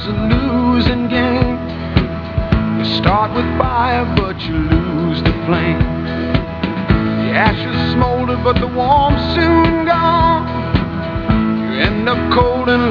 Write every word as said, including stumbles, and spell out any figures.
a losing game. You start with fire, but you lose the flame. The ashes smolder, but the warmth soon gone. You end up cold and